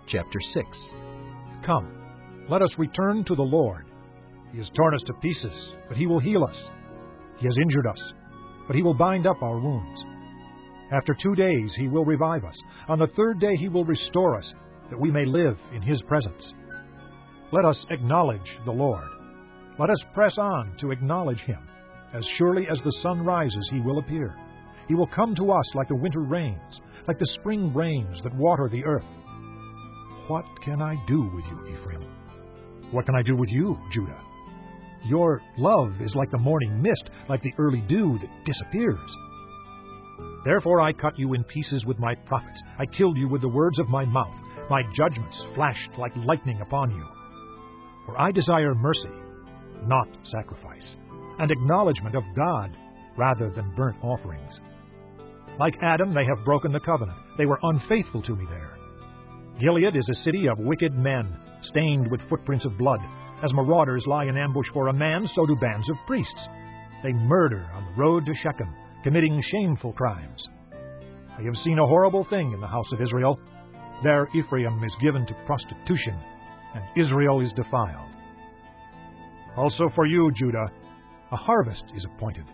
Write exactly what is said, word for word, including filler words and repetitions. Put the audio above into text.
Chapter six. Come, let us return to the Lord. He has torn us to pieces, but He will heal us. He has injured us, but He will bind up our wounds. After two days He will revive us. On the third day He will restore us, that we may live in His presence. Let us acknowledge the Lord. Let us press on to acknowledge Him. As surely as the sun rises, He will appear. He will come to us like the winter rains, like the spring rains that water the earth. What can I do with you, Ephraim? What can I do with you, Judah? Your love is like the morning mist, like the early dew that disappears. Therefore I cut you in pieces with my prophets. I killed you with the words of my mouth. My judgments flashed like lightning upon you. For I desire mercy, not sacrifice, and acknowledgement of God rather than burnt offerings. Like Adam, they have broken the covenant. They were unfaithful to me there. Gilead is a city of wicked men, stained with footprints of blood. As marauders lie in ambush for a man, so do bands of priests. They murder on the road to Shechem, committing shameful crimes. I have seen a horrible thing in the house of Israel. There Ephraim is given to prostitution, and Israel is defiled. Also for you, Judah, a harvest is appointed.